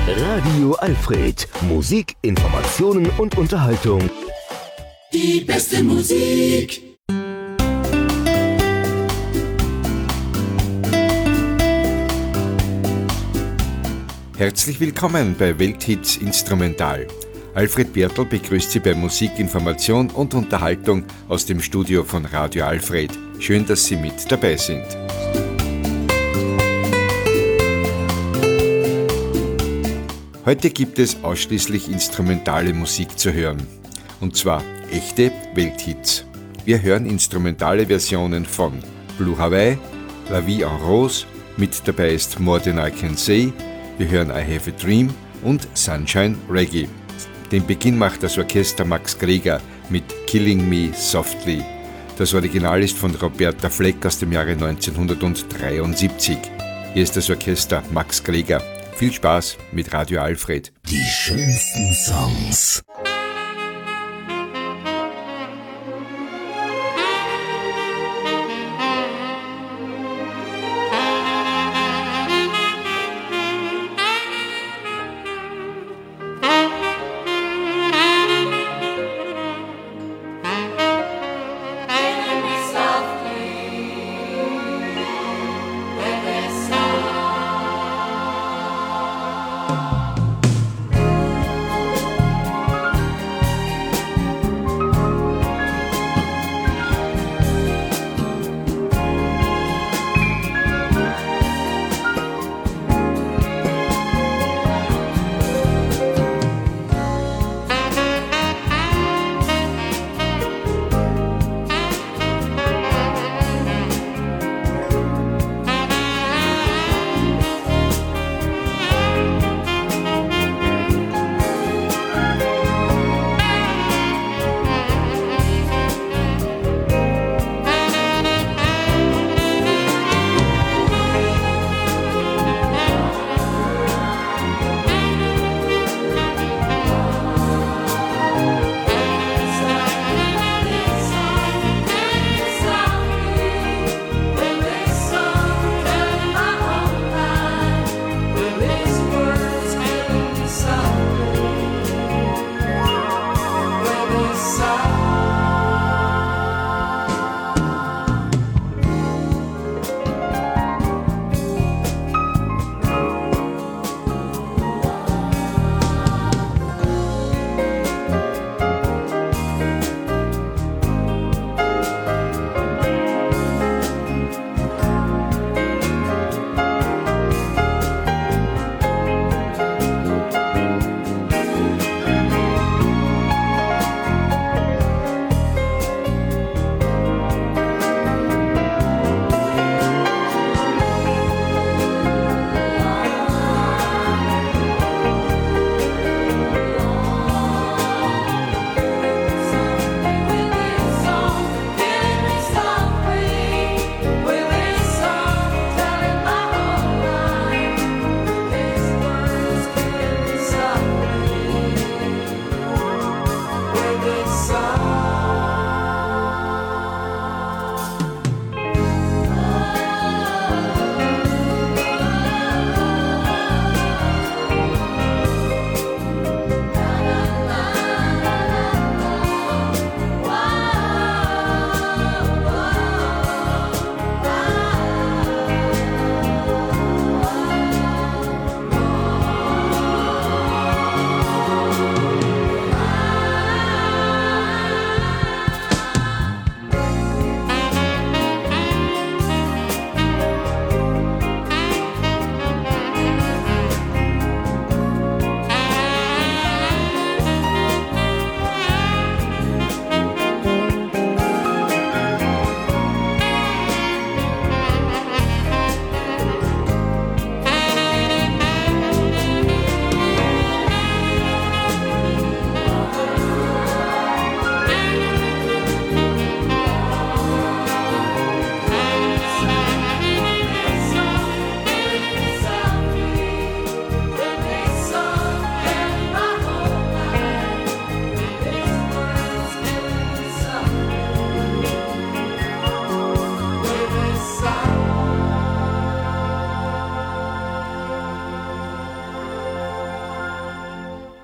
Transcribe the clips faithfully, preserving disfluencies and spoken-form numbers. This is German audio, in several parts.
Radio Alfred. Musik, Informationen und Unterhaltung. Die beste Musik. Herzlich willkommen bei Welthits Instrumental. Alfred Bertl begrüßt Sie bei Musik, Information und Unterhaltung aus dem Studio von Radio Alfred. Schön, dass Sie mit dabei sind. Heute gibt es ausschließlich instrumentale Musik zu hören. Und zwar echte Welthits. Wir hören instrumentale Versionen von Blue Hawaii, La Vie en Rose, mit dabei ist More Than I Can Say, wir hören I Have a Dream und Sunshine Reggae. Den Beginn macht das Orchester Max Greger mit Killing Me Softly. Das Original ist von Roberta Fleck aus dem Jahre neunzehnhundertdreiundsiebzig. Hier ist das Orchester Max Greger. Viel Spaß mit Radio Alfred. Die schönsten Songs.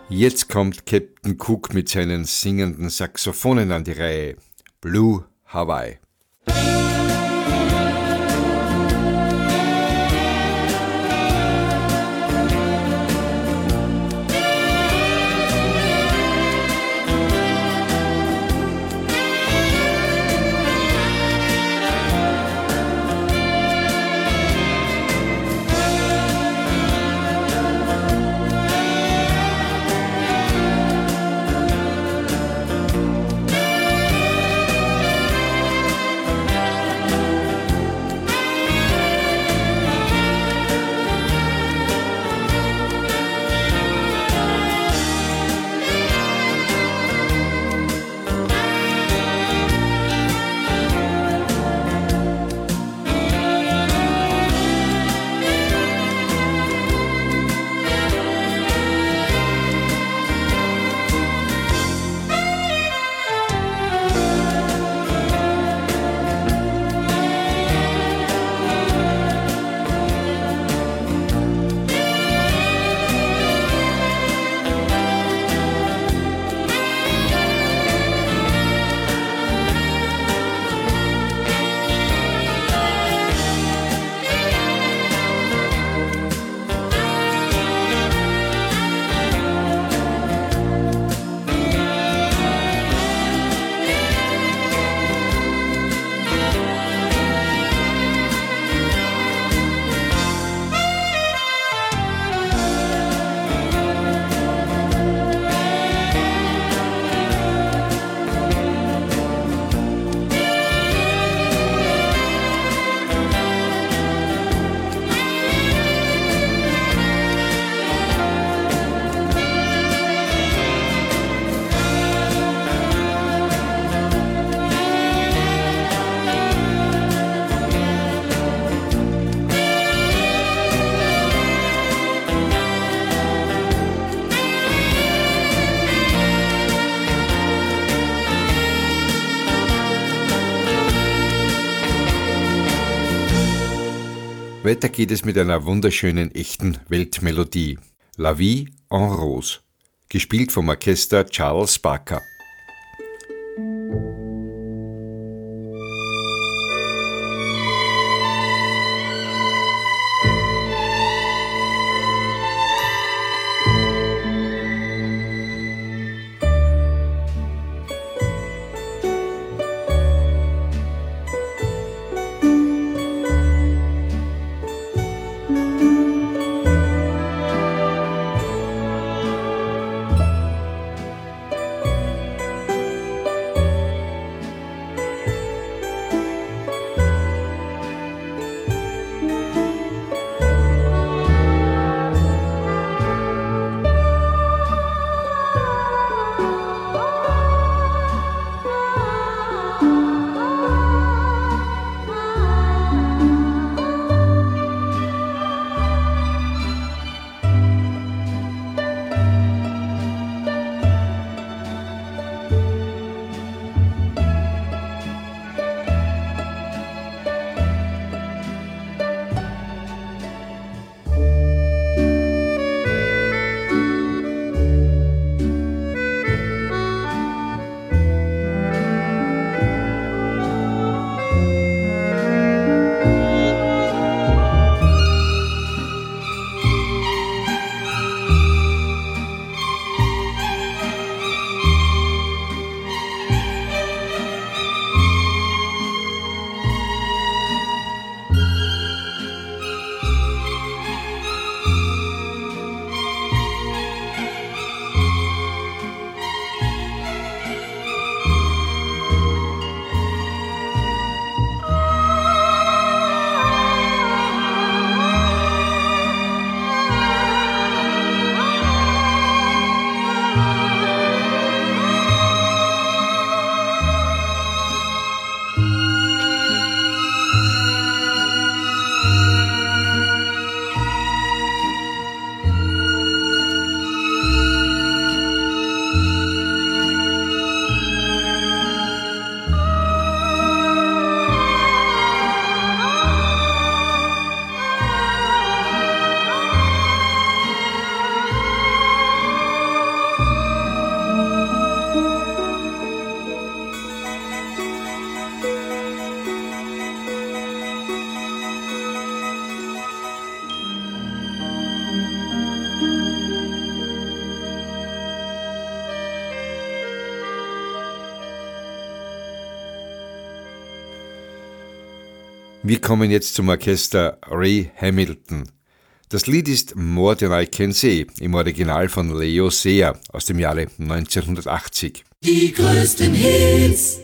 Jetzt kommt Captain Cook mit seinen singenden Saxophonen an die Reihe. Blue Hawaii. Weiter geht es mit einer wunderschönen, echten Weltmelodie. La Vie en Rose, gespielt vom Orchester Charles Barker. Wir kommen jetzt zum Orchester Ray Hamilton. Das Lied ist More Than I Can Say, im Original von Leo Sayer aus dem Jahre neunzehnhundertachtzig. Die größten Hits.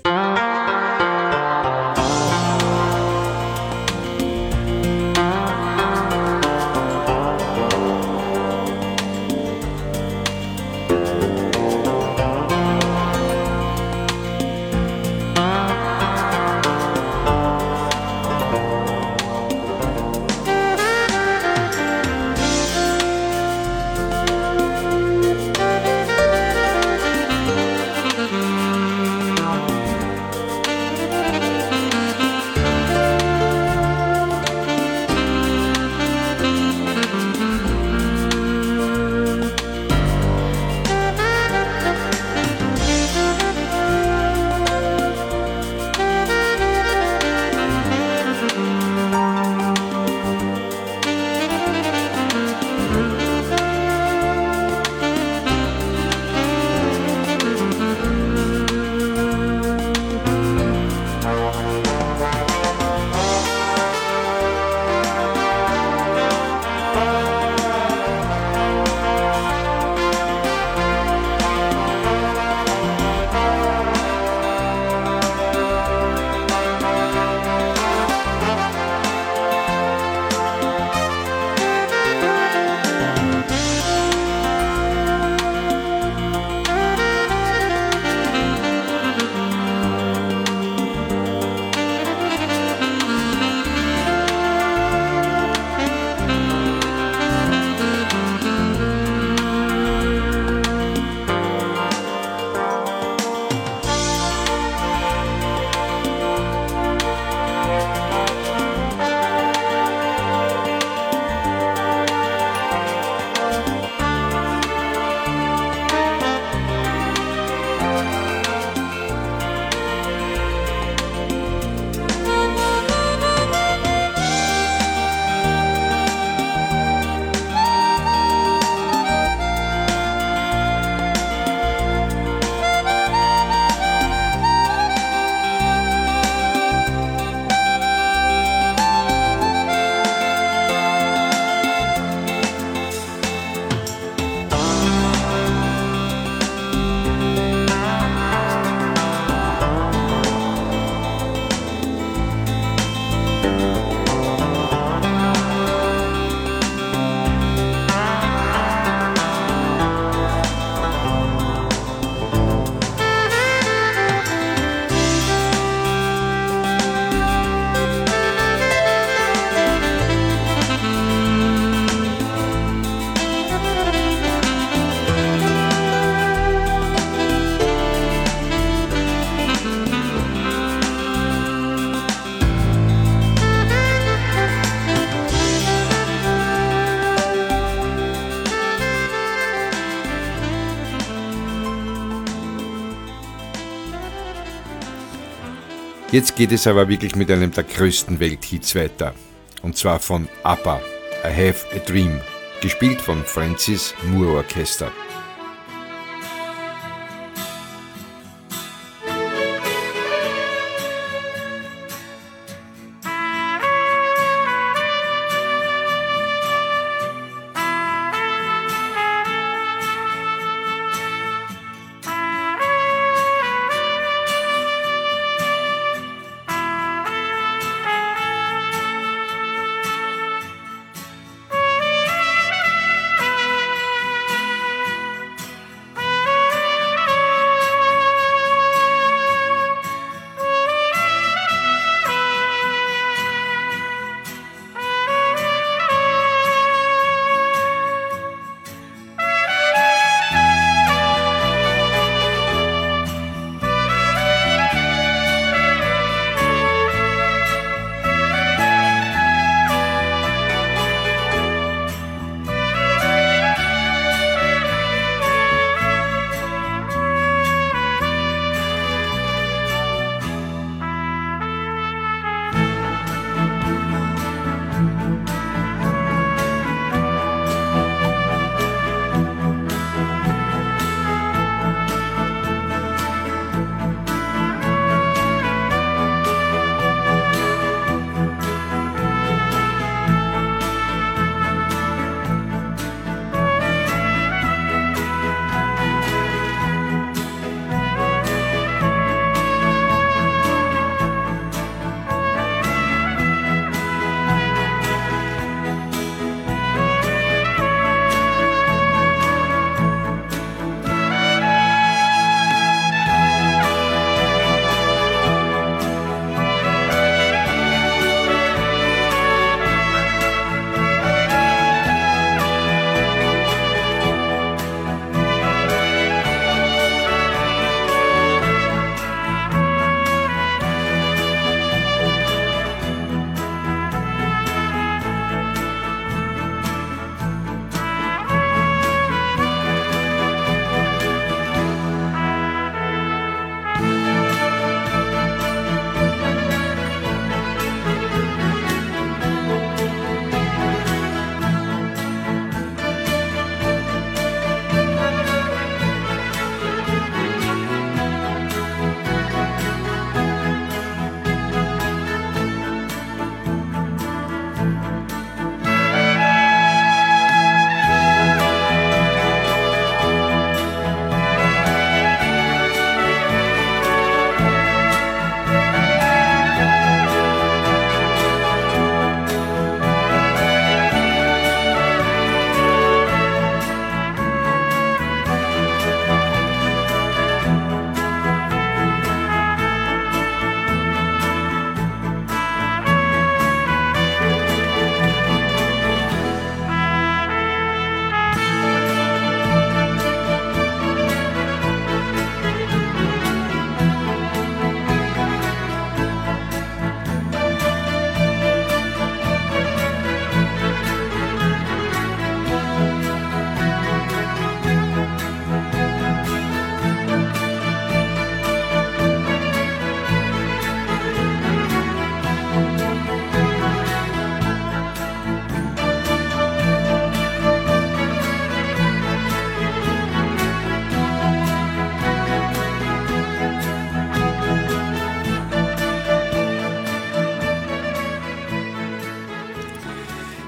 Jetzt geht es aber wirklich mit einem der größten Welthits weiter. Und zwar von ABBA, I Have a Dream, gespielt vom Francis Moore Orchester.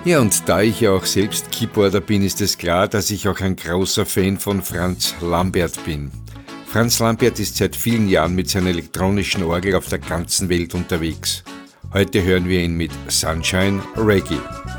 Ja, und da ich ja auch selbst Keyboarder bin, ist es klar, dass ich auch ein großer Fan von Franz Lambert bin. Franz Lambert ist seit vielen Jahren mit seiner elektronischen Orgel auf der ganzen Welt unterwegs. Heute hören wir ihn mit Sunshine Reggae.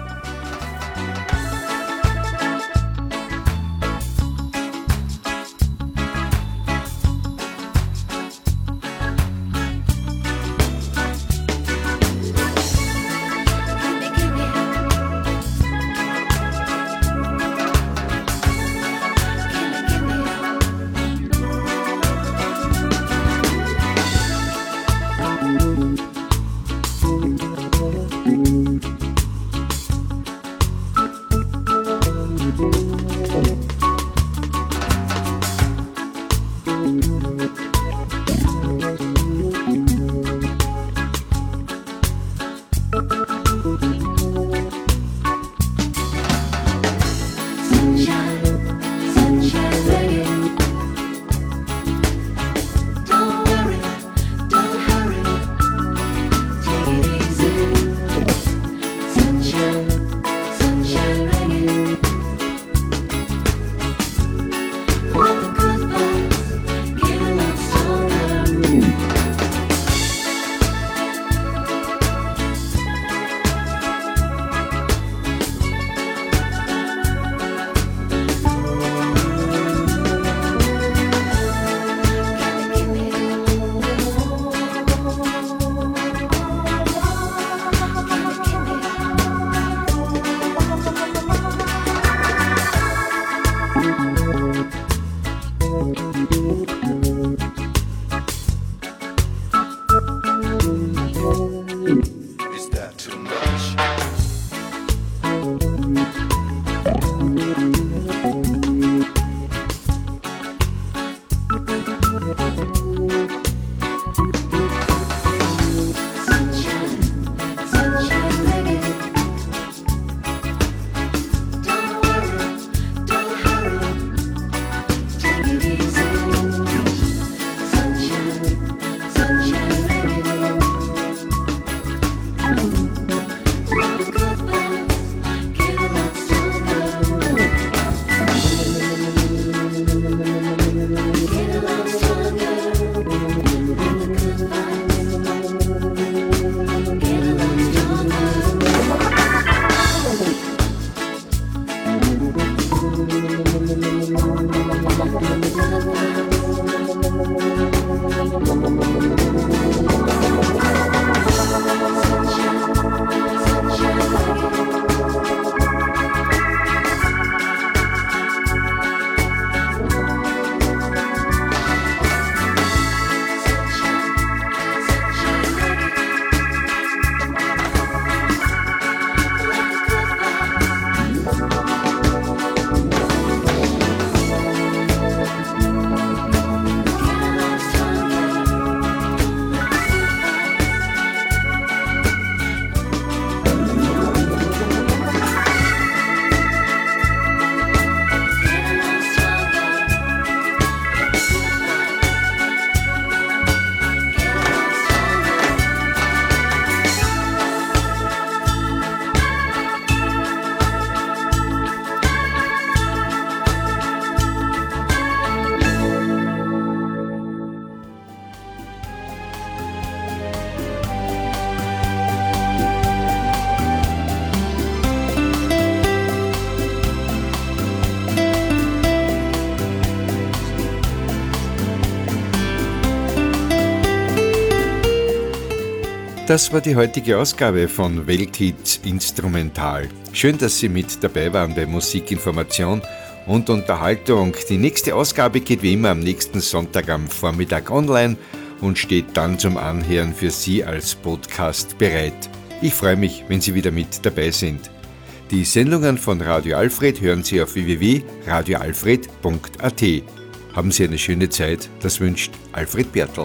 Das war die heutige Ausgabe von Welthits Instrumental. Schön, dass Sie mit dabei waren bei Musikinformation und Unterhaltung. Die nächste Ausgabe geht wie immer am nächsten Sonntag am Vormittag online und steht dann zum Anhören für Sie als Podcast bereit. Ich freue mich, wenn Sie wieder mit dabei sind. Die Sendungen von Radio Alfred hören Sie auf w w w punkt radio alfred punkt a t. Haben Sie eine schöne Zeit, das wünscht Alfred Bertl.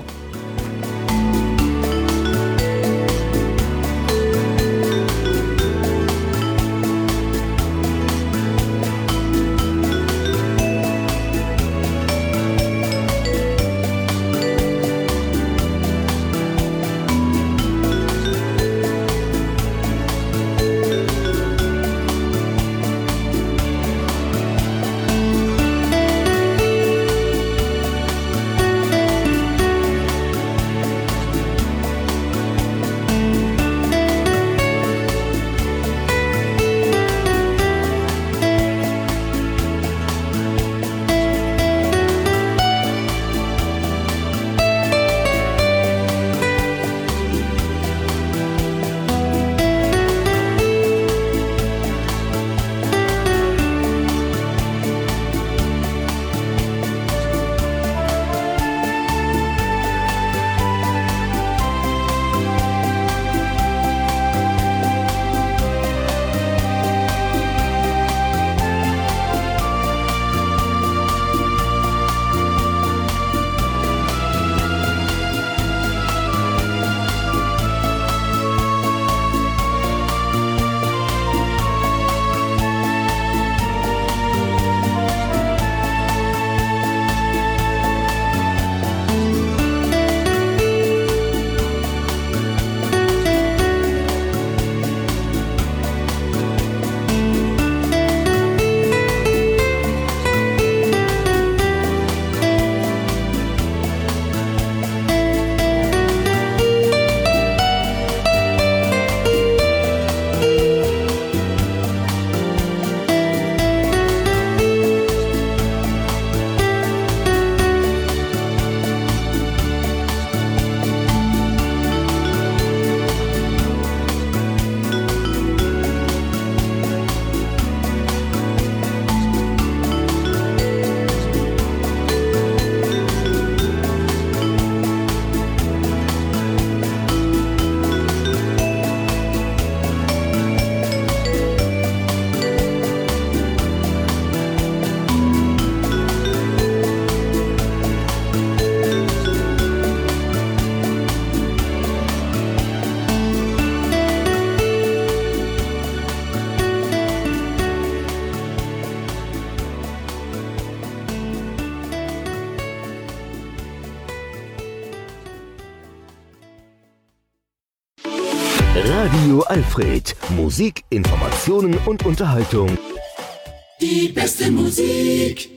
Radio Alfred. Musik, Informationen und Unterhaltung. Die beste Musik.